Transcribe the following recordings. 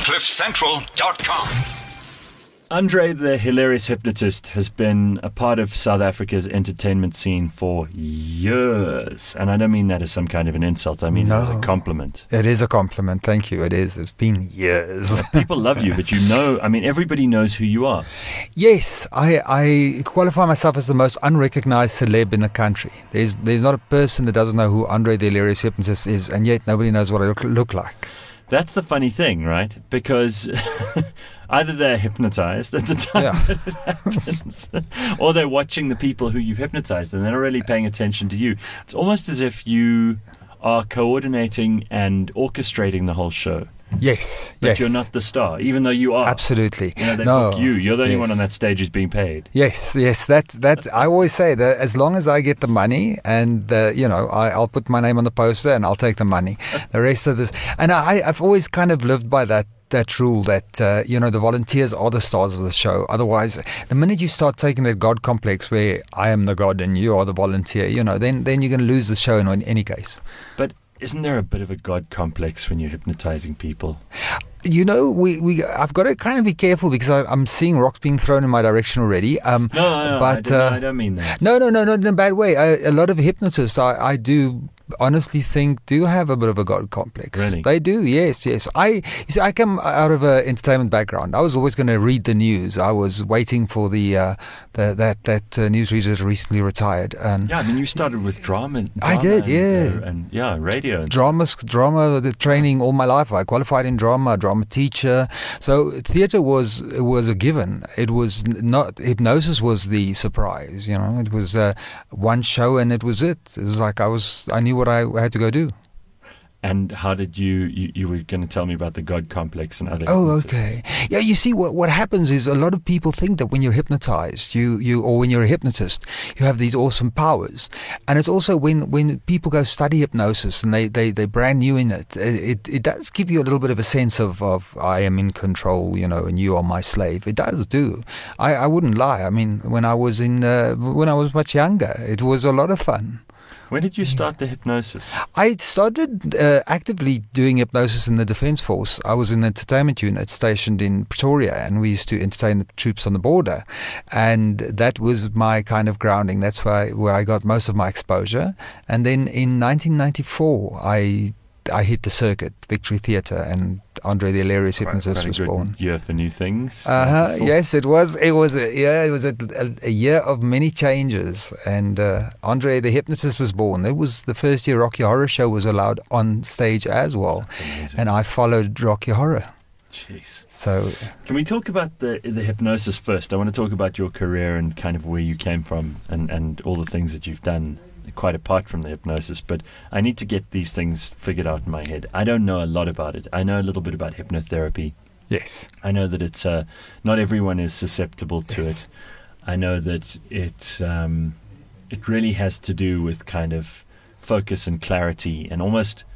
CliffCentral.com. Andre the Hilarious Hypnotist has been a part of South Africa's entertainment scene for years. And I don't mean that as some kind of an insult. I mean it as a compliment. It is a compliment. Thank you. It is. It's been years. People love you, but everybody knows who you are. Yes, I qualify myself as the most unrecognized celeb in the country. There's not a person that doesn't know who Andre the Hilarious Hypnotist is, and yet nobody knows what I look like. That's the funny thing, right? Because either they're hypnotized at the time that it happens, or they're watching the people who you've hypnotized and they're not really paying attention to you. It's almost as if you are coordinating and orchestrating the whole show. Yes. But you're not the star, even though you are. Absolutely. They book you. You're the only one on that stage who's being paid. Yes. That's I always say that as long as I get the money and, I'll put my name on the poster and I'll take the money. The rest of this. And I've always kind of lived by that rule that, the volunteers are the stars of the show. Otherwise, the minute you start taking that God complex where I am the God and you are the volunteer, then you're going to lose the show in any case. But isn't there a bit of a God complex when you're hypnotizing people? I've got to kind of be careful because I'm seeing rocks being thrown in my direction already. No, but I don't mean that. No, not in a bad way. A lot of hypnotists, I do honestly think do have a bit of a God complex. Really? They do, yes. I come out of an entertainment background. I was always going to read the news. I was waiting for that newsreader recently retired. And you started with drama. I did, and radio. Drama, the training all my life. I qualified in drama teacher. So theatre was a given. It was not, hypnosis was the surprise, It was one show and it was it. It was like I knew what I had to go do. And how did you were going to tell me about the God complex and other okay. Yeah, you see, what happens is a lot of people think that when you're hypnotized, or when you're a hypnotist, you have these awesome powers. And it's also when people go study hypnosis and they're brand new in it, it does give you a little bit of a sense of I am in control, and you are my slave. It does do. I wouldn't lie. I mean, when I was much younger, it was a lot of fun. When did you start the hypnosis? I started actively doing hypnosis in the Defence Force. I was in the entertainment unit stationed in Pretoria, and we used to entertain the troops on the border. And that was my kind of grounding. That's where I got most of my exposure. And then in 1994, I hit the circuit, Victory Theatre, and Andre the Hilarious Hypnotist was born. Year for new things. Yes, it was. It was a year of many changes, and Andre the Hypnotist was born. It was the first year Rocky Horror Show was allowed on stage as well, and I followed Rocky Horror. Jeez. So, can we talk about the hypnosis first? I want to talk about your career and kind of where you came from, and all the things that you've done, quite apart from the hypnosis, but I need to get these things figured out in my head. I don't know a lot about it. I know a little bit about hypnotherapy. Yes. I know that it's not everyone is susceptible to it. I know that it really has to do with kind of focus and clarity and almost,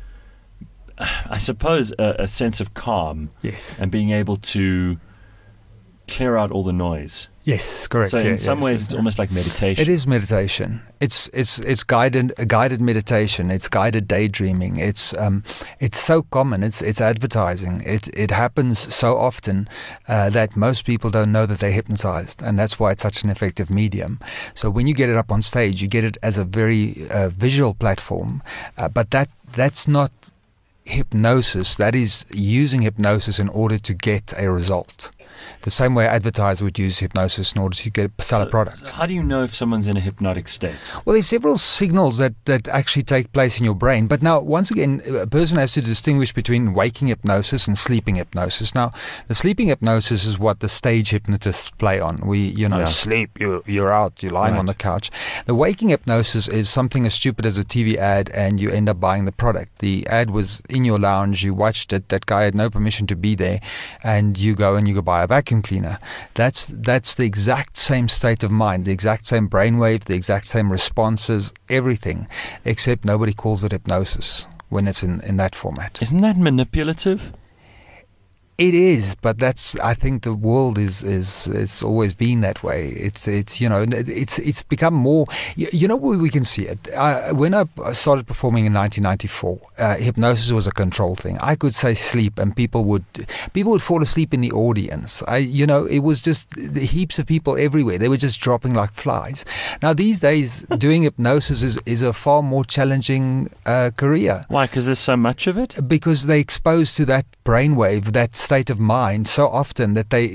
I suppose, a sense of calm. Yes. And being able to clear out all the noise. Yes, correct. So in some ways, it's almost like meditation. It is meditation. It's guided meditation. It's guided daydreaming. It's so common. It's advertising. It happens so often that most people don't know that they're hypnotized, and that's why it's such an effective medium. So when you get it up on stage, you get it as a very visual platform, but that's not hypnosis. That is using hypnosis in order to get a result. The same way advertisers would use hypnosis in order to sell a product. So how do you know if someone's in a hypnotic state? Well, there's several signals that actually take place in your brain. But now, once again, a person has to distinguish between waking hypnosis and sleeping hypnosis. Now, the sleeping hypnosis is what the stage hypnotists play on. Sleep, you're out, you're lying on the couch. The waking hypnosis is something as stupid as a TV ad, and you end up buying the product. The ad was in your lounge, you watched it, that guy had no permission to be there, and you go buy a vacuum cleaner. That's the exact same state of mind, the exact same brainwave, the exact same responses, everything, except nobody calls it hypnosis when it's in that format. Isn't that manipulative? It is, but I think the world is it's always been that way. It's become more. Where we can see it. When I started performing in 1994, hypnosis was a control thing. I could say sleep, and people would fall asleep in the audience. It was just heaps of people everywhere. They were just dropping like flies. Now these days, doing hypnosis is a far more challenging career. Why? Because there's so much of it. Because they're exposed to that brainwave, that state of mind so often that they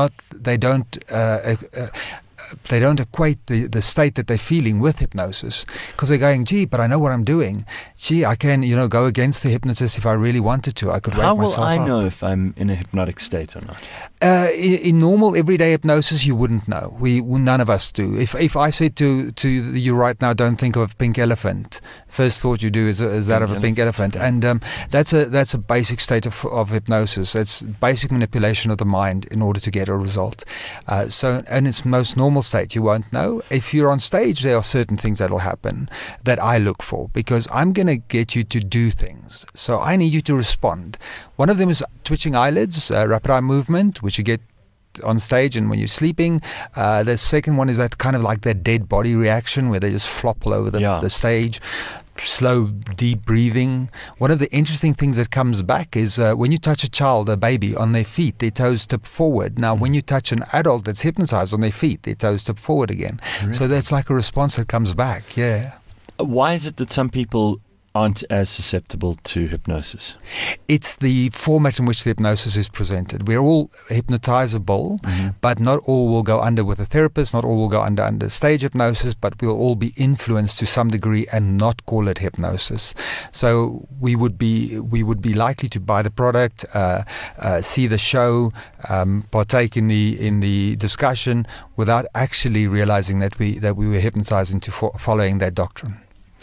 don't equate the state that they're feeling with hypnosis, because they're going, gee, but I know what I'm doing. Gee, I can, go against the hypnotist if I really wanted to. I could wake myself up. How will I know if I'm in a hypnotic state or not? In normal everyday hypnosis, you wouldn't know. None of us do. If I said to you right now, don't think of a pink elephant, first thought you do is that of a pink elephant, and that's a basic state of hypnosis. It's basic manipulation of the mind in order to get a result. And its most normal state, you won't know. If you're on stage, there are certain things that'll happen that I look for, because I'm going to get you to do things. So I need you to respond. One of them is twitching eyelids, rapid eye movement, which you get on stage and when you're sleeping. The second one is that kind of like that dead body reaction where they just flop all over the stage. Slow, deep breathing. One of the interesting things that comes back is when you touch a baby, on their feet, their toes tip forward. Now, when you touch an adult that's hypnotized, on their feet, their toes tip forward again. Really? So that's like a response that comes back, yeah. Why is it that some people aren't as susceptible to hypnosis? It's the format in which the hypnosis is presented. We're all hypnotizable, but not all will go under with a therapist, not all will go under stage hypnosis, but we'll all be influenced to some degree and not call it hypnosis. So we would be likely to buy the product, see the show, partake in the discussion without actually realizing that we were hypnotized into following that doctrine.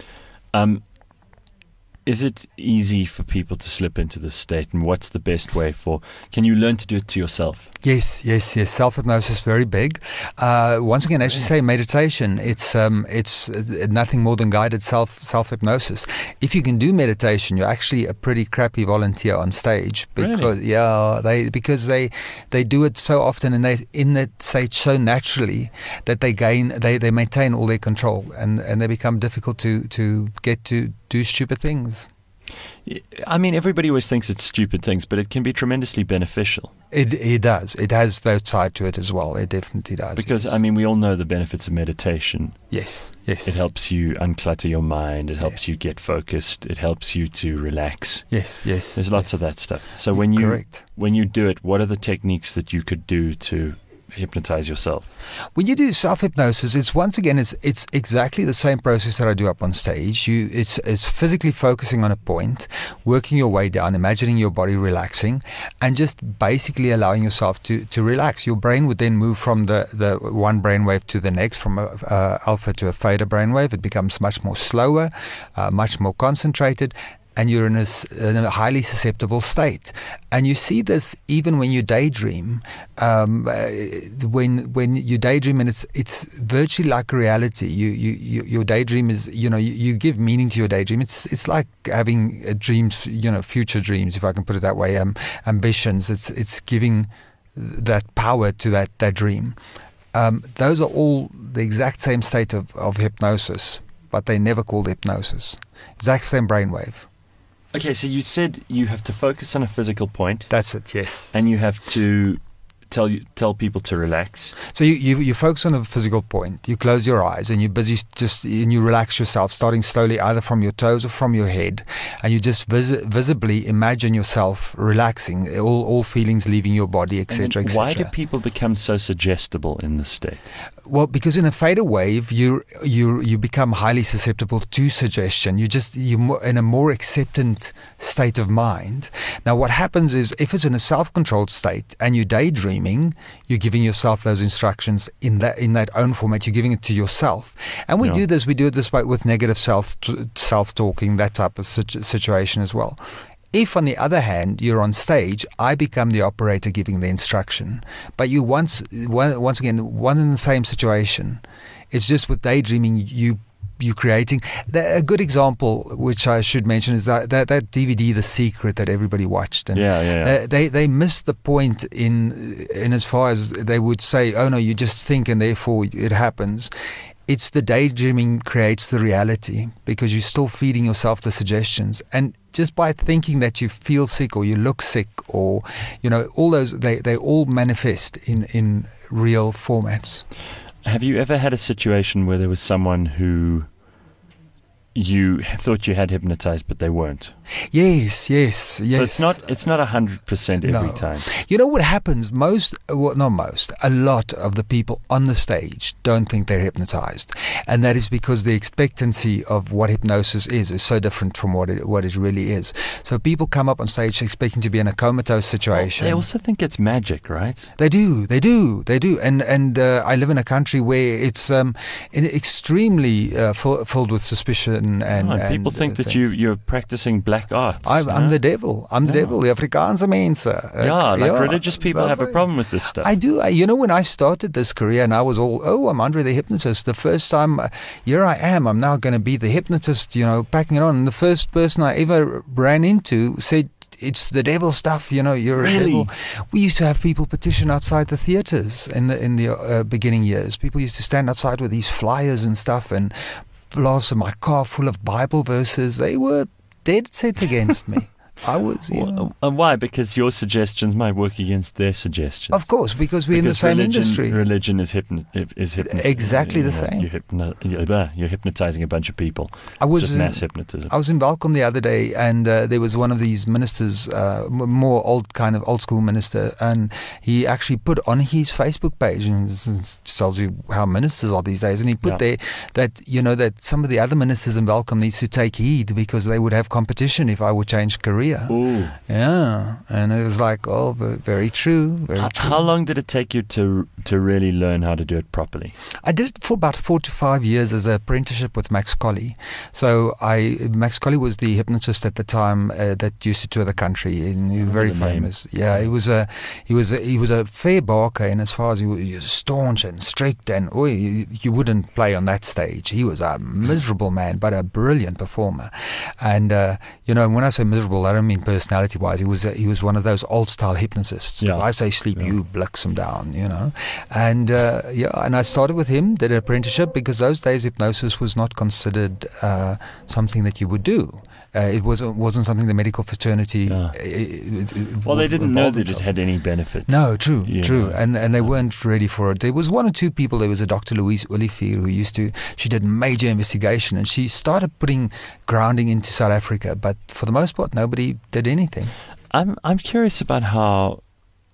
Is it easy for people to slip into this state, and what's the best way can you learn to do it to yourself? Yes. Self-hypnosis is very big. Once again, as you say, meditation, it's nothing more than guided self-hypnosis. If you can do meditation, you're actually a pretty crappy volunteer on stage, because they do it so often, and they in that stage so naturally that they maintain all their control, and they become difficult to get to do stupid things. I mean, everybody always thinks it's stupid things, but it can be tremendously beneficial. It does. It has that side to it as well. It definitely does. Because, yes. I mean, we all know the benefits of meditation. Yes. It helps you unclutter your mind. It helps you get focused. It helps you to relax. Yes. There's lots of that stuff. So when you do it, what are the techniques that you could do to hypnotize yourself? When you do self-hypnosis, it's exactly the same process that I do up on stage. It's physically focusing on a point, working your way down, imagining your body relaxing, and just basically allowing yourself to relax. Your brain would then move from the one brainwave to the next, from a alpha to a theta brainwave. It becomes much more slower, much more concentrated, and you're in a highly susceptible state. And you see this even when you daydream. When you daydream, and it's virtually like a reality. Your daydream is, you give meaning to your daydream. It's like having dreams, future dreams, if I can put it that way, ambitions. It's giving that power to that dream. Those are all the exact same state of hypnosis, but they never called hypnosis. Exact same brainwave. Okay, so you said you have to focus on a physical point. That's it, yes. And you have to tell people to relax. So you focus on a physical point. You close your eyes and you're busy and you relax yourself, starting slowly either from your toes or from your head, and you just visibly imagine yourself relaxing, all feelings leaving your body, etc., etc. Why do people become so suggestible in this state? Well, because in a theta wave, you become highly susceptible to suggestion. You're in a more acceptant state of mind. Now, what happens is, if it's in a self-controlled state and you're daydreaming, you're giving yourself those instructions in that own format. You're giving it to yourself, and we do it this way with negative self-talking, that type of situation as well. If, on the other hand, you're on stage, I become the operator giving the instruction. But you once again, one in the same situation. It's just with daydreaming, you're creating. A good example, which I should mention, is that DVD, The Secret, that everybody watched. And they missed the point in as far as they would say, oh no, you just think and therefore it happens. It's the daydreaming creates the reality, because you're still feeding yourself the suggestions. And just by thinking that you feel sick or you look sick, or, all those, they all manifest in real formats. Have you ever had a situation where there was someone who you thought you had hypnotized, but they weren't? Yes. So it's not 100% every time. You know what happens? A lot of the people on the stage don't think they're hypnotized, and that is because the expectancy of what hypnosis is so different from what it really is. So people come up on stage expecting to be in a comatose situation. They also think it's magic, right? They do. And I live in a country where it's extremely filled with suspicion and people think that you're practicing black arts. I'm the devil. I'm the devil. The Afrikaanse mense. Religious people have a problem with this stuff. I do. When I started this career and I was I'm Andre the hypnotist. The first time, here I am. I'm now going to be the hypnotist, packing it on. And the first person I ever ran into said, it's the devil stuff, you're a devil. We used to have people petition outside the theatres in the beginning years. People used to stand outside with these flyers and stuff and blast my car full of Bible verses. They were dead set against me. I was. And why? Because your suggestions might work against their suggestions. Of course, because we're in the same industry. Religion is exactly the same. You're hypnotizing a bunch of people. Just mass hypnotism. I was in Welkom the other day, and there was one of these ministers, more old school minister, and he actually put on his Facebook page, and this tells you how ministers are these days, and he put there that that some of the other ministers in Welkom needs to take heed, because they would have competition if I would change career. Ooh. Yeah, and it was like, very true, very true. How long did it take you to really learn how to do it properly? I did it for about 4 to 5 years as an apprenticeship with Max Colley. So Max Colley was the hypnotist at the time that used to tour the country, and he was very famous. Yeah, he was a fair barker, and as far as he was staunch and strict, and you wouldn't play on that stage. He was a miserable man, but a brilliant performer. And when I say miserable, I don't mean personality-wise. He was one of those old-style hypnotists. Yeah. If I say sleep, you blix him down, And and I started with him, did an apprenticeship, because those days hypnosis was not considered something that you would do. It wasn't something the medical fraternity. They didn't know that it had any benefits. No, true, and they weren't ready for it. There was one or two people. There was a Dr. Louise Olivier she did major investigation, and she started putting grounding into South Africa. But for the most part, nobody did anything. I'm curious about how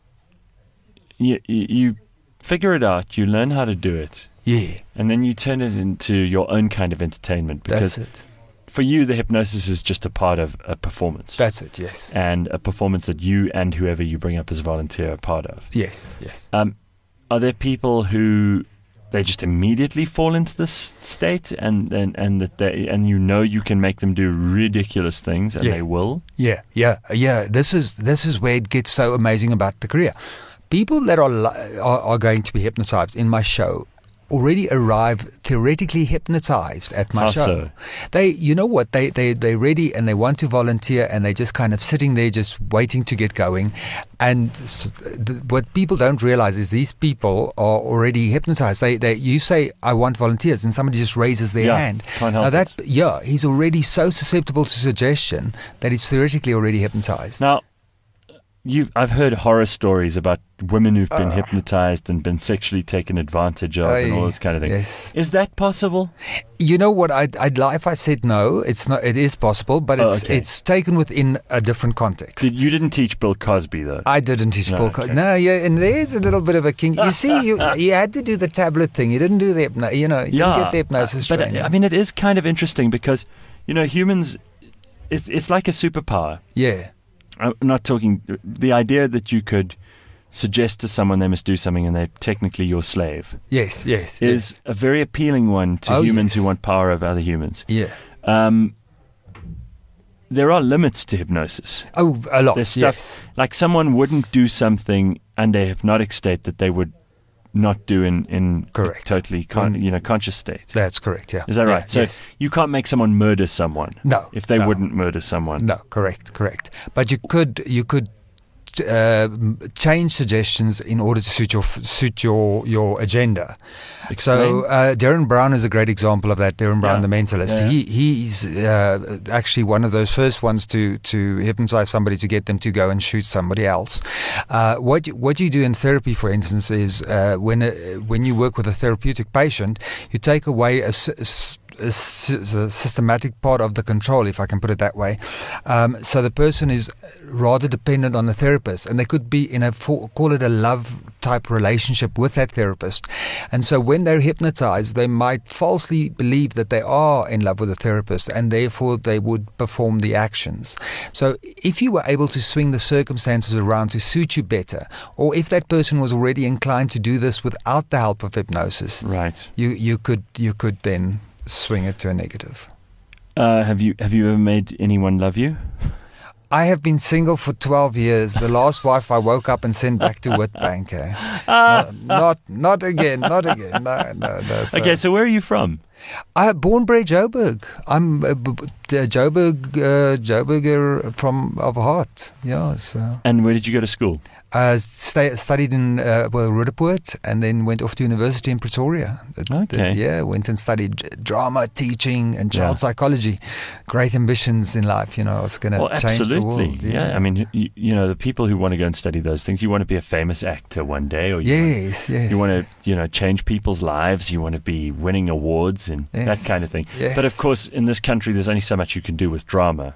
you figure it out, you learn how to do it, and then you turn it into your own kind of entertainment. Because that's it. For you, the hypnosis is just a part of a performance. That's it, yes. And a performance that you and whoever you bring up as a volunteer are part of. Yes. Are there people who they just immediately fall into this state, and that you can make them do ridiculous things, and they will? Yeah. This is where it gets so amazing about the career. People that are going to be hypnotized in my show already arrive theoretically hypnotized at my show. So? They're ready and they want to volunteer, and they're just kind of sitting there just waiting to get going. And what people don't realize is these people are already hypnotized. You say, I want volunteers, and somebody just raises their hand. Can't help it. He's already so susceptible to suggestion that he's theoretically already hypnotized. Now, I've heard horror stories about women who've been hypnotized and been sexually taken advantage of and all this kind of thing. Yes. Is that possible? You know what? I'd lie if I said no. It's not. It is possible, but it's taken within a different context. You didn't teach Bill Cosby, though. I didn't teach Bill Cosby. No, and there's a little bit of a kink. You see, you had to do the tablet thing. You didn't do the didn't get the hypnosis training. But I mean, it is kind of interesting because humans, it's like a superpower. Yeah. I'm not talking the idea that you could suggest to someone they must do something and they're technically your slave. Yes. Is a very appealing one to humans who want power over other humans. Yeah. There are limits to hypnosis. Oh, a lot. There's stuff like someone wouldn't do something under a hypnotic state that they would not do in Correct. totally conscious state. That's correct, yeah. Is that right? So yes. you can't make someone murder someone. No. If they no. wouldn't murder someone. No, correct. But you could change suggestions in order to suit your agenda. Explain. So Darren Brown is a great example of that. Darren Brown, Yeah. the mentalist. Yeah. He's actually one of those first ones to hypnotize somebody to get them to go and shoot somebody else. What you do in therapy, for instance, is when you work with a therapeutic patient, you take away a systematic part of the control, if I can put it that way. So the person is rather dependent on the therapist, and they could be in call it a love type relationship with that therapist. And so when they're hypnotized, they might falsely believe that they are in love with the therapist, and therefore they would perform the actions. So if you were able to swing the circumstances around to suit you better, or if that person was already inclined to do this without the help of hypnosis, right, you could then swing it to a negative. Have you ever made anyone love you? I have been single for 12 years. The last wife I woke up and sent back to Witbank. Not again. No. Okay, so where are you from? Born bred Joburg. I'm Joburger of heart. Yeah. So. And where did you go to school? Studied in Roodepoort, and then went off to university in Pretoria. Went and studied drama, teaching, and child psychology. Great ambitions in life, I was going to change the world. Yeah, I mean, the people who want to go and study those things, you want to be a famous actor one day, or you want to, change people's lives. You want to be winning awards and that kind of thing. Yes. But of course, in this country, there's only so much you can do with drama.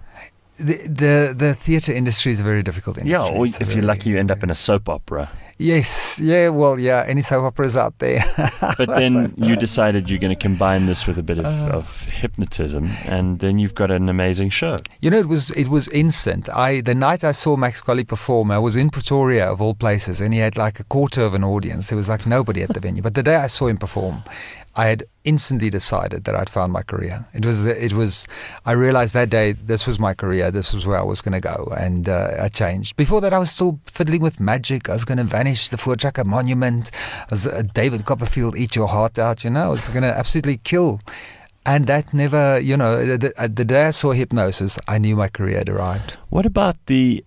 The theatre industry is a very difficult industry. Yeah, or if you're lucky, you end up in a soap opera. Yes, any soap operas out there. But then you decided you're going to combine this with a bit of hypnotism, and then you've got an amazing show. It was instant. The night I saw Max Colley perform, I was in Pretoria of all places, and he had like a quarter of an audience. There was like nobody at the venue. But the day I saw him perform, I had instantly decided that I'd found my career. It was. I realized that day this was my career. This was where I was going to go, and I changed. Before that, I was still fiddling with magic. I was going to vanish the Voortrekker Monument. I was David Copperfield, eat your heart out. I was going to absolutely kill. And that never, the day I saw hypnosis, I knew my career had arrived. What about the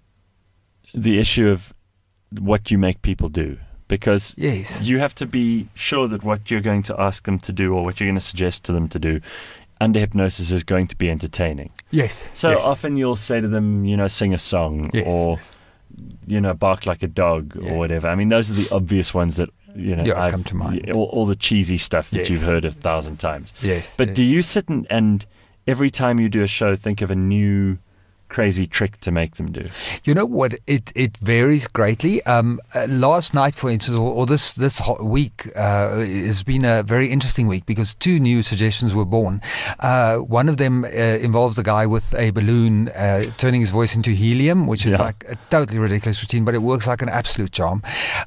issue of what you make people do? Because you have to be sure that what you're going to ask them to do or what you're going to suggest to them to do under hypnosis is going to be entertaining. Yes. So often you'll say to them, sing a song or, bark like a dog or whatever. I mean, those are the obvious ones that, come to mind. All the cheesy stuff that you've heard 1,000 times. Yes. But do you sit and every time you do a show, think of a new crazy trick to make them do? You know what? It varies greatly. Last night, for instance, or this week has been a very interesting week because two new suggestions were born. One of them involves a guy with a balloon turning his voice into helium, which is like a totally ridiculous routine, but it works like an absolute charm.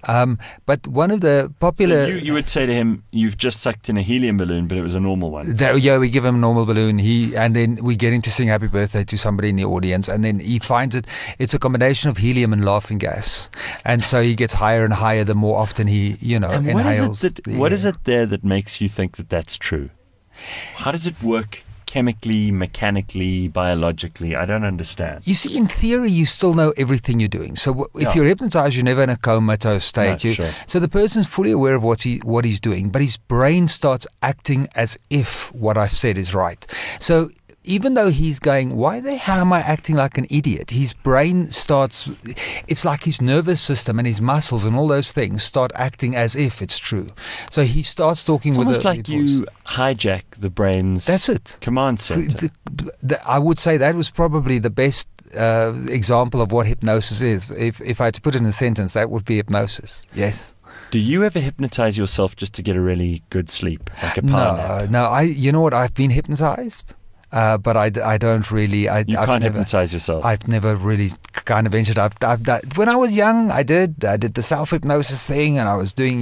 But one of the popular... So you would say to him, you've just sucked in a helium balloon, but it was a normal one. We give him a normal balloon. And then we get him to sing happy birthday to somebody in the audience. And then he finds it's a combination of helium and laughing gas. And so he gets higher and higher the more often he, inhales. What is it there that makes you think that that's true? How does it work chemically, mechanically, biologically? I don't understand. You see, in theory, you still know everything you're doing. So if you're hypnotized, you're never in a comatose state. Sure. So the person's fully aware of what he's doing, but his brain starts acting as if what I said is right. So even though he's going, why the hell am I acting like an idiot? His brain starts, it's like his nervous system and his muscles and all those things start acting as if it's true. So he starts talking it's with almost like you hijack the brain's command center. I would say that was probably the best example of what hypnosis is. If I had to put it in a sentence, that would be hypnosis. Yes. Do you ever hypnotize yourself just to get a really good sleep, like a power nap? No. You know what? I've been hypnotized. But I don't really. You can't hypnotize yourself. I've never really kind of ventured. I've done, when I was young, I did the self hypnosis thing, and I was doing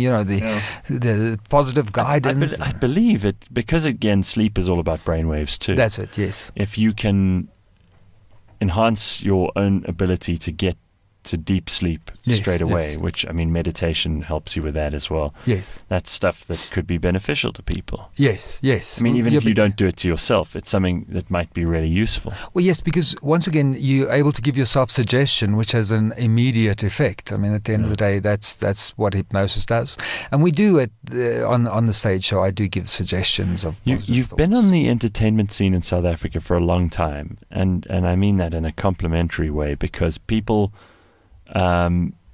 the positive guidance. I believe it because again, sleep is all about brainwaves too. That's it. Yes. If you can enhance your own ability to get to deep sleep straight away, which, I mean, meditation helps you with that as well. Yes. That's stuff that could be beneficial to people. Yes, yes. I mean, even if you don't do it to yourself, it's something that might be really useful. Well, yes, because once again, you're able to give yourself suggestion, which has an immediate effect. I mean, at the end of the day, that's what hypnosis does. And we do it on the stage show. I do give suggestions of You've been on the entertainment scene in South Africa for a long time, and I mean that in a complimentary way, because people are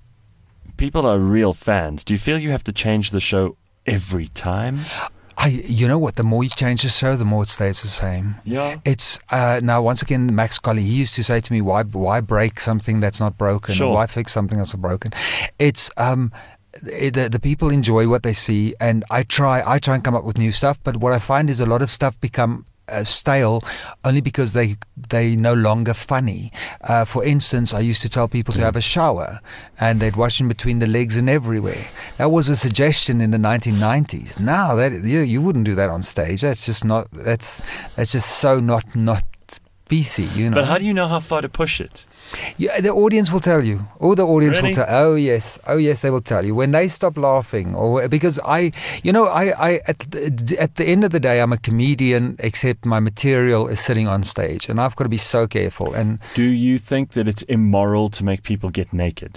real fans. Do you feel you have to change the show every time? You know what? The more you change the show, the more it stays the same. Yeah. It's now once again, Max Colley. He used to say to me, "Why break something that's not broken? Sure. Why fix something that's not broken?" It's the people enjoy what they see, and I try and come up with new stuff. But what I find is a lot of stuff become stale only because they no longer funny. For instance, I used to tell people to have a shower, and they'd wash in between the legs and everywhere. That was a suggestion in the 1990s. Now that you wouldn't do that on stage. That's just not. That's just so not PC. You know. But how do you know how far to push it? Yeah, the audience will tell you. The audience Really? will tell. Oh yes, they will tell you when they stop laughing, or because I at the end of the day, I'm a comedian. Except my material is sitting on stage, and I've got to be so careful. And do you think that it's immoral to make people get naked?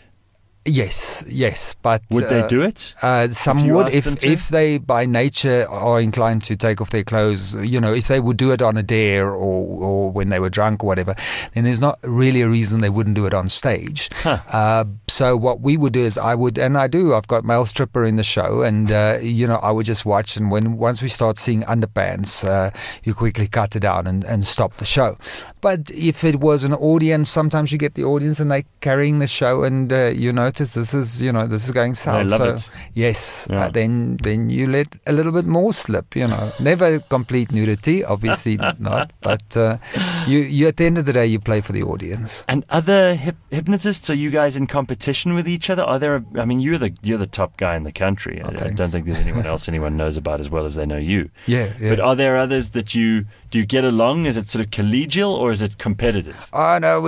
Yes, but would they do it? Some would, if they by nature are inclined to take off their clothes. If they would do it on a dare or when they were drunk or whatever, then there's not really a reason they wouldn't do it on stage. So what we would do is I've got male stripper in the show, and I would just watch, and once we start seeing underpants, you quickly cut it down and stop the show. But if it was an audience, sometimes you get the audience and they're carrying the show, and this is going south. They love it. Yes, Yeah. then you let a little bit more slip. Never complete nudity, obviously not. But you at the end of the day, you play for the audience. And other hypnotists, are you guys in competition with each other? Are there? I mean, you're the top guy in the country. I don't think there's anyone else anyone knows about as well as they know you. Yeah. But are there others that do you get along? Is it sort of collegial or is it competitive? Oh no,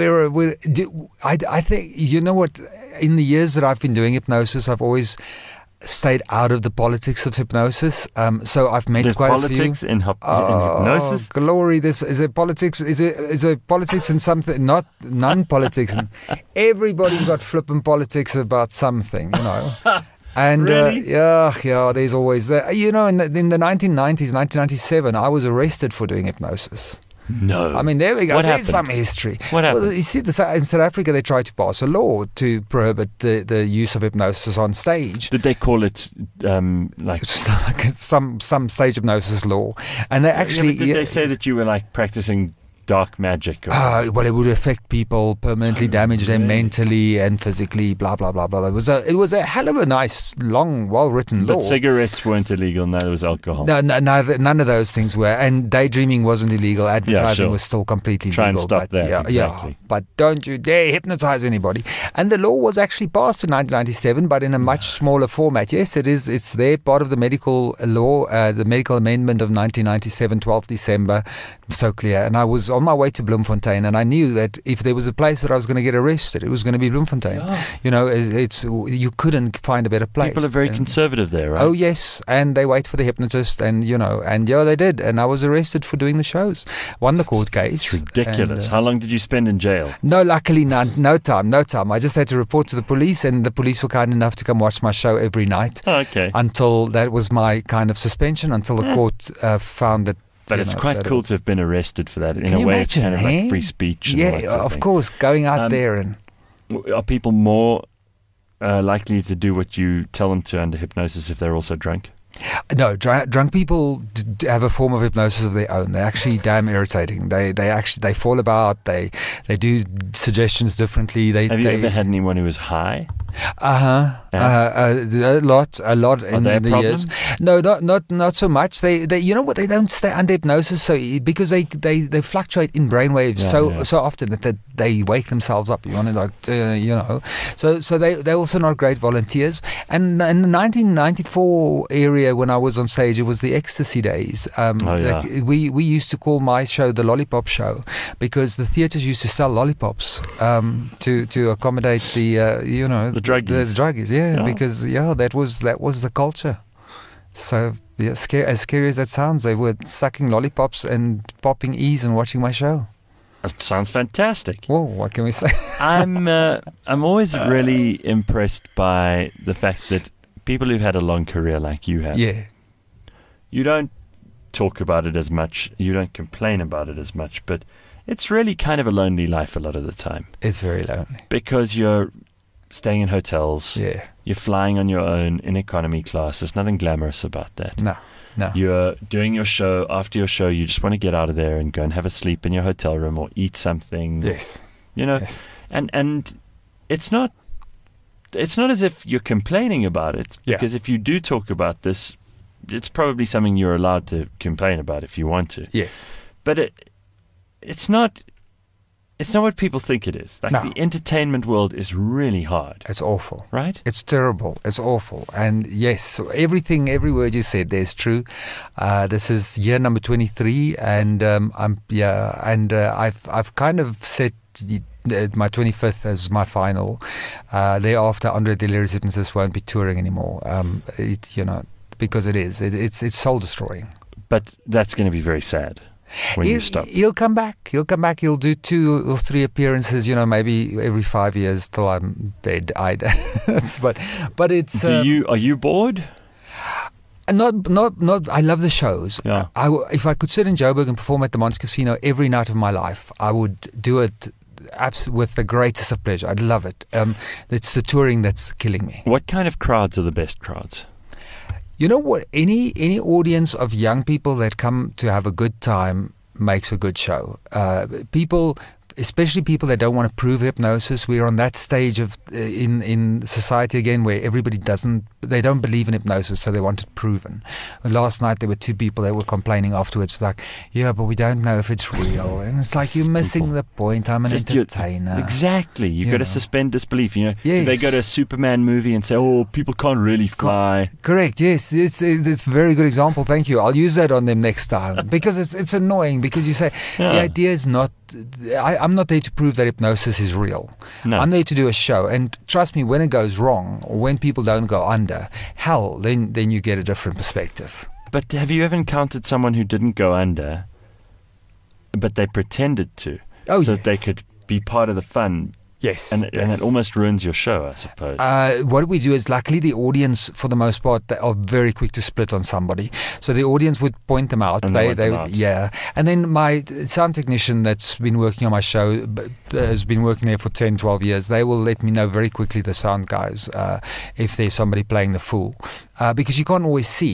I think you know what. In the years that I've been doing hypnosis, I've always stayed out of the politics of hypnosis. So I've met quite a few. There's politics in hypnosis? Glory, is there politics? Is there politics in something? Not non-politics. Everybody's got flippant politics about something, And really? There's always that. In the 1990s, 1997, I was arrested for doing hypnosis. No. I mean, there we go. What There's happened? some history. What happened? Well, you see, in South Africa, they tried to pass a law to prohibit the use of hypnosis on stage. Did they call it It's like some stage hypnosis law, and they actually. Did they say that you were like practicing dark magic? Well, it would affect people, permanently damage them mentally and physically, blah, blah, blah, blah. It was a hell of a nice, long, well-written law. But cigarettes weren't illegal, neither was alcohol. No, none of those things were. And daydreaming wasn't illegal. Advertising was still completely legal. Try and stop that, exactly. Yeah, but don't you dare hypnotize anybody. And the law was actually passed in 1997, but in a much smaller format. Yes, it is. It's there, part of the medical law, the medical amendment of 1997, 12th December. So clear. And I was on my way to Bloemfontein, and I knew that if there was a place that I was going to get arrested, it was going to be Bloemfontein. Yeah. You couldn't find a better place. People are very conservative there, right? Oh yes, and they wait for the hypnotist, and they did, and I was arrested for doing the shows. Won the court case. It's ridiculous. How long did you spend in jail? No, luckily no time. I just had to report to the police, and the police were kind enough to come watch my show every night. Oh, okay. Until that was my kind of suspension, until the court found that. But it's quite cool to have been arrested for that. In a way, it's kind of like free speech. And all that sort of course, going out there and. Are people more likely to do what you tell them to under hypnosis if they're also drunk? No, drunk people have a form of hypnosis of their own. They're actually damn irritating. They fall about. They do suggestions differently. Have you ever had anyone who was high? A lot in the years. No, not so much. They they don't stay under hypnosis because they fluctuate in brainwaves so often that they wake themselves up. So they're also not great volunteers. And in the 1994 area, when when I was on stage, it was the ecstasy days. We used to call my show the Lollipop Show because the theatres used to sell lollipops to accommodate the the druggies. The druggies, because that was the culture. So as scary as that sounds, they were sucking lollipops and popping E's and watching my show. It sounds fantastic. Whoa, what can we say? I'm always really impressed by the fact that people who've had a long career like you have, you don't talk about it as much, you don't complain about it as much, but it's really kind of a lonely life a lot of the time. It's very lonely. Because you're staying in hotels, you're flying on your own in economy class. There's nothing glamorous about that. No. You're doing your show. After your show, you just want to get out of there and go and have a sleep in your hotel room or eat something. Yes. Yes. And it's not as if you're complaining about it, because if you do talk about this, it's probably something you're allowed to complain about if you want to. Yes. But it's not what people think it is. Like, the entertainment world is really hard. It's awful. Right? It's terrible. It's awful. And yes, so every word you said there is true. This is year number 23, and I've kind of set my 25th as my final. Thereafter, Andre Delirious Hypnotist won't be touring anymore. Because it's soul destroying. But that's going to be very sad. When you stop. He'll come back. He'll do 2 or 3 appearances, maybe every 5 years till I'm dead. But it's. Are you bored? Not. I love the shows. Yeah. If I could sit in Joburg and perform at the Monte Casino every night of my life, I would do it with the greatest of pleasure. I'd love it. It's the touring that's killing me. What kind of crowds are the best crowds? You know what? Any audience of young people that come to have a good time makes a good show. Especially people that don't want to prove hypnosis. We're on that stage of in society again where everybody they don't believe in hypnosis, so they want it proven. Last night there were 2 people that were complaining afterwards, like, but we don't know if it's real. And it's like, you're missing the point. I'm an entertainer. Exactly. You've got to suspend disbelief. Yes. They go to a Superman movie and say, people can't really fly. Correct. Yes. It's a very good example. Thank you. I'll use that on them next time because it's annoying because you say the idea is not. I'm not there to prove that hypnosis is real. No. I'm there to do a show, and trust me, when it goes wrong or when people don't go under, then you get a different perspective. But have you ever encountered someone who didn't go under, but they pretended to, that they could be part of the fun? Yes. And it almost ruins your show, I suppose. What we do is, luckily, the audience, for the most part, they are very quick to split on somebody. So the audience would point them out. And yeah. And then my sound technician that's been working on my show has been working there for 10, 12 years. They will let me know very quickly, the sound guys, if there's somebody playing the fool. Because you can't always see,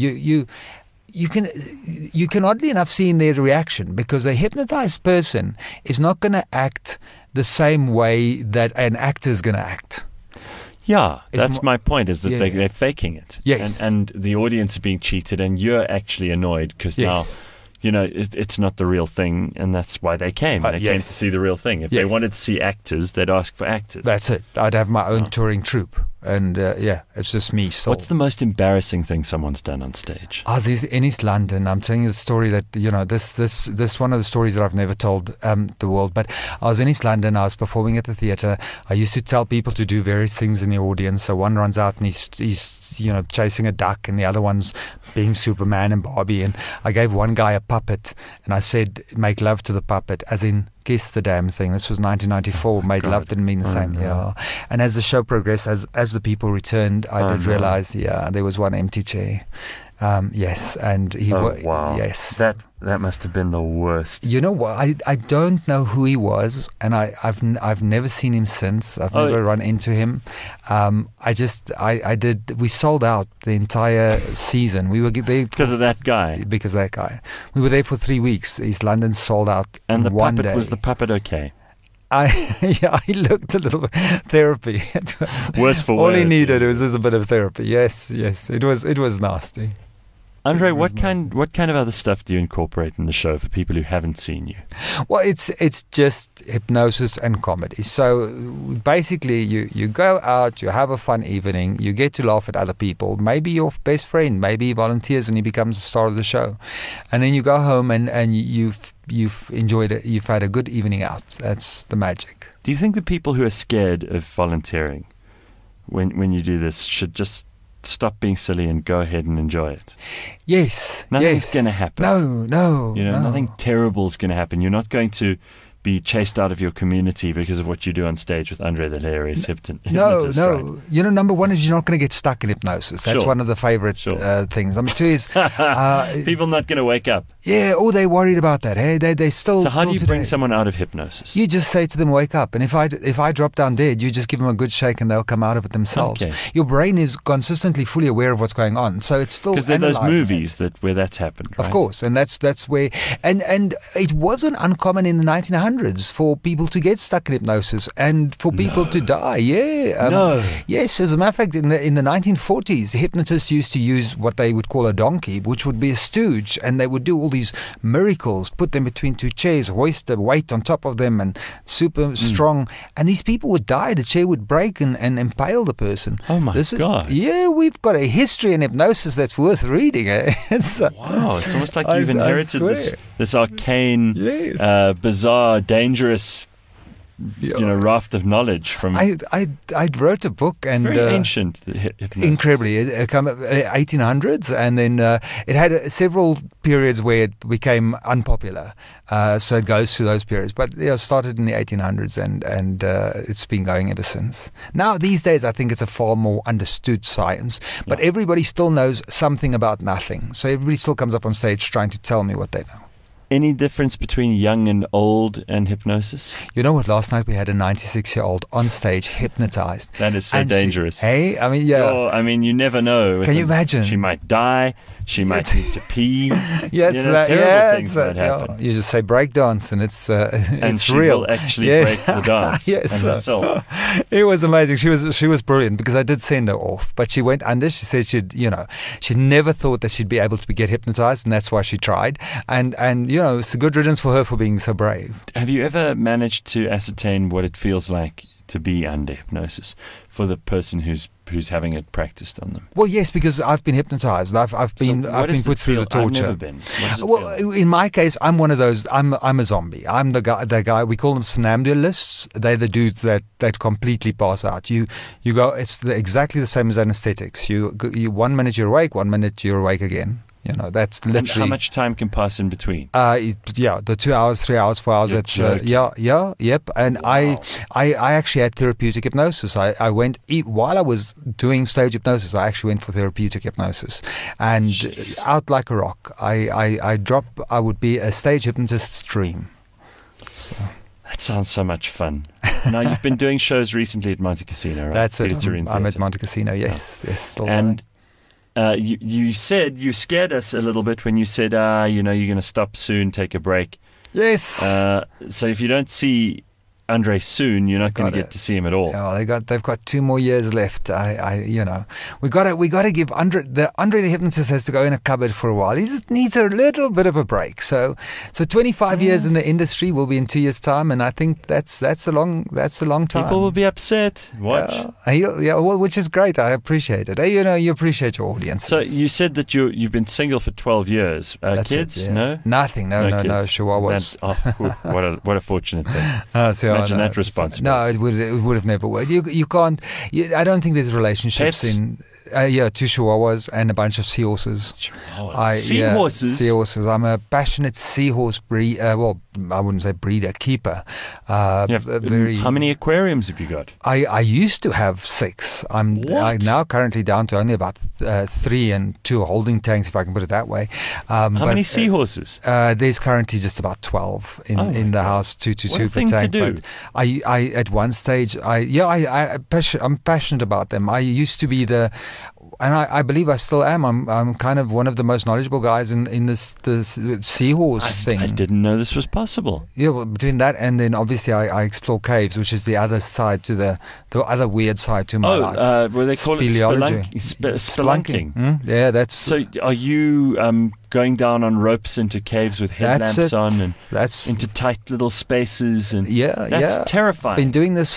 You can oddly enough see in their reaction, because a hypnotized person is not going to act the same way that an actor is going to act. Yeah, that's my point, is that they're faking it. Yes. And the audience is being cheated, and you're actually annoyed because now, it's not the real thing, and that's why they came. They came to see the real thing. If they wanted to see actors, they'd ask for actors. That's it. I'd have my own touring troupe. And it's just me. So. What's the most embarrassing thing someone's done on stage? In East London, I'm telling you the story that, this one of the stories that I've never told the world. But I was in East London, I was performing at the theatre. I used to tell people to do various things in the audience. So one runs out and he's chasing a duck, and the other one's being Superman and Barbie. And I gave one guy a puppet, and I said, make love to the puppet, as in kiss the damn thing. This was 1994. Made love didn't mean the same. Yeah. And as the show progressed, as the people returned, I did realize, there was one empty chair. Yes, and he was. Wow. Yes, that must have been the worst. You know what? I don't know who he was, and I've never seen him since. I've never run into him. We sold out the entire season. We were there because of that guy. Because of that guy. We were there for 3 weeks. East London sold out. And in one puppet day. Was the puppet okay? I looked a little bit. Therapy. It was worse for all wear. He needed was just a bit of therapy. Yes, it was nasty. Andre, what kind of other stuff do you incorporate in the show for people who haven't seen you? Well, it's just hypnosis and comedy. So basically, you go out, you have a fun evening, you get to laugh at other people. Maybe your best friend, maybe he volunteers and he becomes the star of the show, and then you go home and you've enjoyed it. You've had a good evening out. That's the magic. Do you think the people who are scared of volunteering when you do this should just stop being silly and go ahead and enjoy it? Yes. Nothing's going to happen. No. Nothing terrible is going to happen. You're not going to be chased out of your community because of what you do on stage with Andre the hilarious hypnotist. No. Right? Number one is you're not going to get stuck in hypnosis. That's one of the favorite things. Number two is people not going to wake up. Yeah, they're worried about that. Hey, they still. So how do you bring someone out of hypnosis? You just say to them, "Wake up!" And if I drop down dead, you just give them a good shake, and they'll come out of it themselves. Okay. Your brain is consistently fully aware of what's going on, so it's still because there are those movies where that's happened. Right? Of course, and that's where and it wasn't uncommon in the 1900s for people to get stuck in hypnosis and for people to die. Yeah, yes. As a matter of fact, in the 1940s, hypnotists used to use what they would call a donkey, which would be a stooge, and they would do all these miracles, put them between two chairs, hoist the weight on top of them, and super strong. And these people would die. The chair would break and impale the person. Oh my God! We've got a history in hypnosis that's worth reading. Wow, it's almost like you've inherited this arcane, bizarre, dangerous, raft of knowledge from. I wrote a book, and it's very ancient. Hypnosis. Incredibly, it came 1800s, and then it had several periods where it became unpopular. So it goes through those periods, but it started in the 1800s, and it's been going ever since. Now these days, I think it's a far more understood science, but everybody still knows something about nothing. So everybody still comes up on stage trying to tell me what they know. Any difference between young and old and hypnosis? You know what? Last night we had a 96-year-old on stage hypnotized. That is so dangerous. You never know. Can you imagine? She might die. She might need to pee. Yes, terrible things might happen. You just say break dance, and it's and she real. Will actually break the dance. Yes, and herself. It was amazing. She was brilliant because I did send her off, but she went under. She said she never thought that she'd be able to get hypnotized, and that's why she tried. And it's a good riddance for her for being so brave. Have you ever managed to ascertain what it feels like to be under hypnosis for the person who's having it practiced on them? Well, yes, because I've been hypnotized. I've been put through the torture. I've never been. Well, in my case, I'm one of those. I'm a zombie. I'm the guy. We call them somnambulists. They're the dudes that completely pass out. You go. It's exactly the same as anesthetics. You 1 minute you're awake, 1 minute you're awake again. That's literally. And how much time can pass in between? The 2 hours, 3 hours, 4 hours. Yep. And wow. I actually had therapeutic hypnosis. I went while I was doing stage hypnosis. I actually went for therapeutic hypnosis, and out like a rock. I would be a stage hypnotist's dream. So. That sounds so much fun. Now, you've been doing shows recently at Monte Casino, right? That's it. I'm at Monte Casino. Yes. Still and. You said you scared us a little bit when you said, you're going to stop soon, take a break. Yes. So if you don't see Andre soon, you're not going to get to see him at all. Yeah, they've got 2 more years left. We got to give Andre the hypnotist has to go in a cupboard for a while. He just needs a little bit of a break. So 25 years in the industry will be in 2 years' time, and I think that's a long time. People will be upset. Watch. Which is great. I appreciate it. You appreciate your audience. So you said that you've been single for 12 years. Kids? It, yeah. No? Nothing. No chihuahuas. What a fortunate thing. Imagine that responsibility. No, it would have never worked. You can't. I don't think there's relationships Pets? in. 2 chihuahuas and a bunch of seahorses. Seahorses? Seahorses. I'm a passionate seahorse breeder. Well, I wouldn't say breeder, keeper. How many aquariums have you got? I used to have 6. I'm now currently down to only about 3 and 2 holding tanks, if I can put it that way. How many seahorses? There's currently just about 12 in the house, 2 per tank. To do. But I at one stage, I'm passionate about them. I used to be and I believe I still am. I'm kind of one of the most knowledgeable guys in this seahorse thing. I didn't know this was possible. Yeah, well, between that and then obviously I explore caves, which is the other side to the other weird side to my life. Where they call Speleology. it spelunking. Yeah, that's. So are you going down on ropes into caves with headlamps on and into tight little spaces? And that's terrifying. Been doing this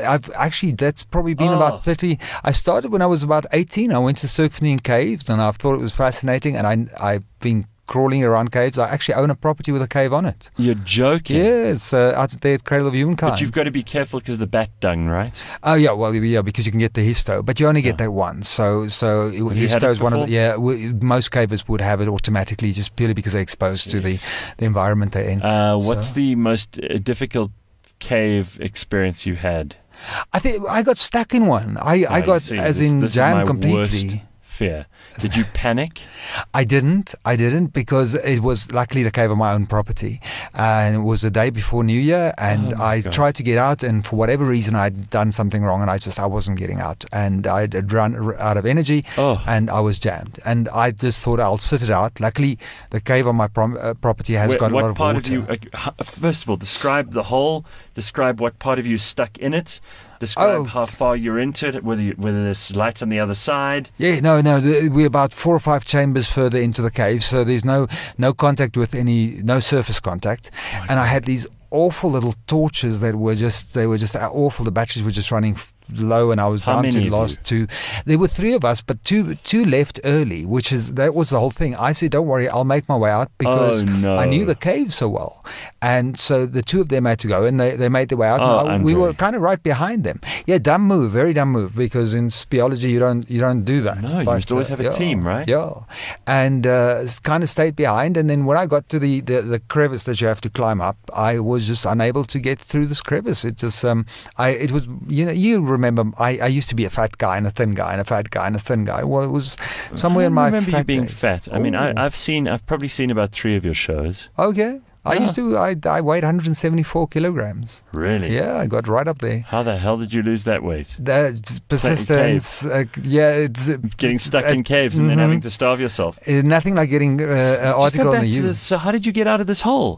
that's probably been about 30. I started when I was about 18. I went to Serpentine Caves and I thought it was fascinating, and I've been crawling around caves. I actually own a property with a cave on it. You're joking? Yeah, it's out there at Cradle of Humankind. But you've got to be careful because the bat dung, right? Oh yeah, well yeah, because you can get the histo, but you only get that once. So histo is one of the most cavers would have it automatically just purely because they're exposed to the environment they're in. What's the most difficult cave experience you had? I think I got stuck in one. I got jammed completely. Worst fear. Did you panic? I didn't because it was luckily the cave on my own property, and it was the day before New Year, and I tried to get out, and for whatever reason I'd done something wrong, and I wasn't getting out, and I'd run out of energy, and I was jammed, and I just thought I'll sit it out. Luckily, the cave on my property has got a lot of water. What part of you? First of all, describe the hole. Describe what part of you is stuck in it. Describe how far you're into it, whether there's lights on the other side. Yeah, no, we're about 4 or 5 chambers further into the cave, so there's no contact with no surface contact. And I had these awful little torches that were just awful. The batteries were just running low, and I was down to the last 2. There were 3 of us, but two left early, that was the whole thing. I said, don't worry, I'll make my way out, because I knew the cave so well. And so the 2 of them had to go, and they made their way out. We were kind of right behind them. Yeah, dumb move, very dumb move, because in speleology you don't do that. No, you must always have a team, right? Yeah. And kind of stayed behind, and then when I got to the crevice that you have to climb up, I was just unable to get through this crevice. It just it was, you remember I used to be a fat guy and a thin guy and a fat guy and a thin guy. Well, it was somewhere in my fat I remember you being days. fat. I mean, I've probably seen about 3 of your shows. Okay. I weighed 174 kilograms. Really? Yeah, I got right up there. How the hell did you lose that weight? Persistence. It's getting stuck in caves and then having to starve yourself. Nothing like getting an article in the U. So how did you get out of this hole?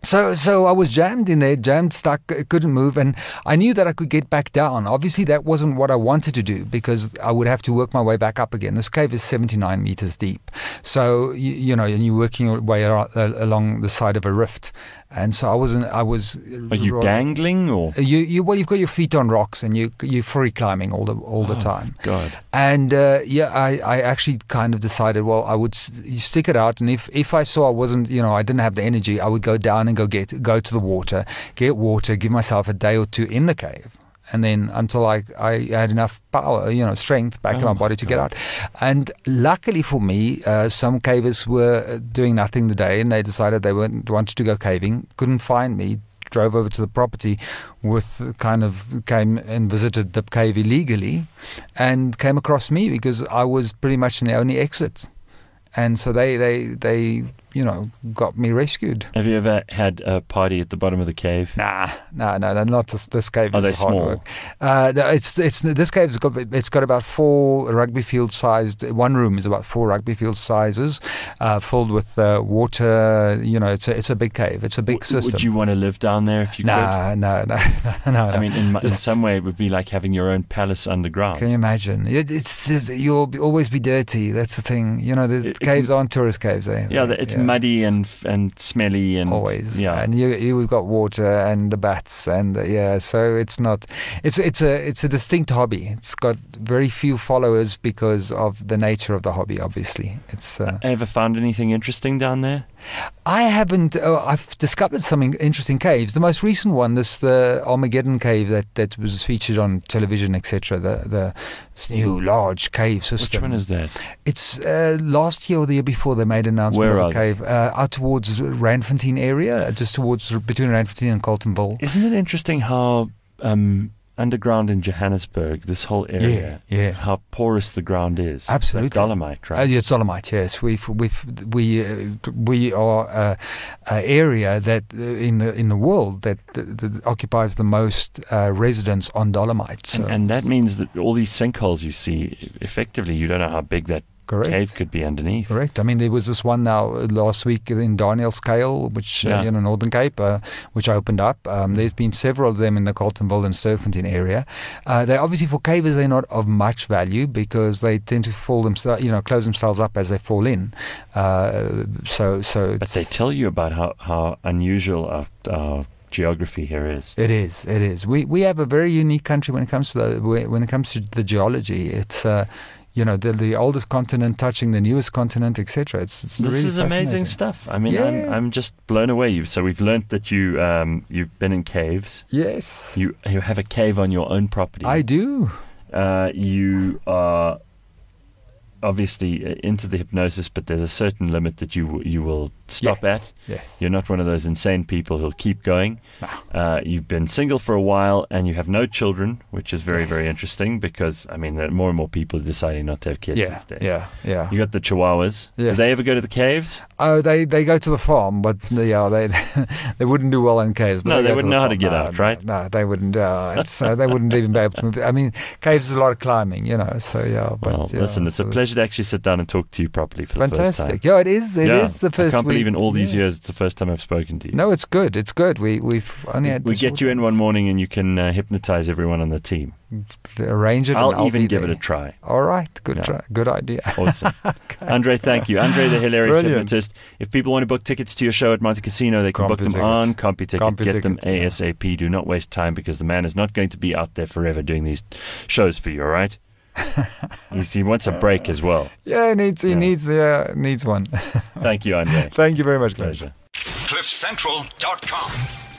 So I was jammed in there, stuck, couldn't move, and I knew that I could get back down. Obviously, that wasn't what I wanted to do, because I would have to work my way back up again. This cave is 79 meters deep. So, and you're working your way along the side of a rift. And so I was. Are you dangling or? You've got your feet on rocks, and you're free climbing all the time. God. And I actually kind of decided, well, I would stick it out, and if I saw I wasn't, I didn't have the energy, I would go down and go to the water, get water, give myself a day or 2 in the cave. And then until I had enough power, strength back in my body to get out. And luckily for me, some cavers were doing nothing the day, and they decided they wanted to go caving, couldn't find me, drove over to the property came and visited the cave illegally, and came across me because I was pretty much the only exit. And so they got me rescued. Have you ever had a party at the bottom of the cave? No, not this cave. Are they small? This cave's got about 4 rugby field sized. One room is about 4 rugby field sizes, filled with water. It's a big cave. It's a big system. Would you want to live down there if you could? No. I mean, in some way, it would be like having your own palace underground. Can you imagine? It's just, you'll always be dirty. That's the thing. The caves aren't tourist caves. It's muddy and smelly and always. Yeah, and you've got water and the bats and so it's not. It's a distinct hobby. It's got very few followers because of the nature of the hobby. Obviously, it's. Ever found anything interesting down there? I haven't. I've discovered some interesting caves. The most recent one, the Armageddon cave that was featured on television, etc. The new large cave system. Which one is that? It's last year or the year before they made an announcement of a cave out towards Randfontein area, just between Randfontein and Carletonville. Isn't it interesting how underground in Johannesburg, this whole area, how porous the ground is. Absolutely. Like dolomite, right? It's dolomite, yes. We are an area that in the world that occupies the most residents on dolomite. So. And that means that all these sinkholes you see, effectively, you don't know how big that cave could be underneath. Correct. I mean, there was this one now last week in Danielskuil, which Northern Cape, which opened up. There's been several of them in the Carletonville and Sterkfontein area. They obviously, for cavers, they're not of much value because they tend to fall themselves, close themselves up as they fall in. But they tell you about how unusual our geography here is. It is. We have a very unique country when it comes to the geology. It's the oldest continent touching the newest continent, etc. This really is amazing stuff. I mean, I'm just blown away. So we've learnt that you've been in caves. Yes. You have a cave on your own property. I do. You are obviously into the hypnosis, but there's a certain limit that you will stop at. Yes. You're not one of those insane people who'll keep going. No. You've been single for a while and you have no children, which is very, very interesting because, I mean, more and more people are deciding not to have kids these days. Yeah. You got the Chihuahuas. Yes. Do they ever go to the caves? Oh, they go to the farm, but they wouldn't do well in caves. But no, they wouldn't know how to get out, right? No, they wouldn't. They wouldn't even be able to move. I mean, caves is a lot of climbing, so yeah. But, listen, it's a pleasure to actually sit down and talk to you properly for the first time. Fantastic. Yeah, it is. It is the first. I can't believe in all these years it's the first time I've spoken to you. No, it's good. It's good. We've only had. We get you in one morning and you can hypnotize everyone on the team. Arrange it. I'll even give it a try. All right. Good try. Good idea. Awesome. Okay. Andre, thank you. Andre, the hilarious hypnotist. If people want to book tickets to your show at Monte Casino, they can book them on CompuTicket. Get them ASAP. Do not waste time because the man is not going to be out there forever doing these shows for you, all right? He wants a break as well. Yeah, he needs one. Thank you, Andre. Thank you very much, pleasure. CliffCentral.com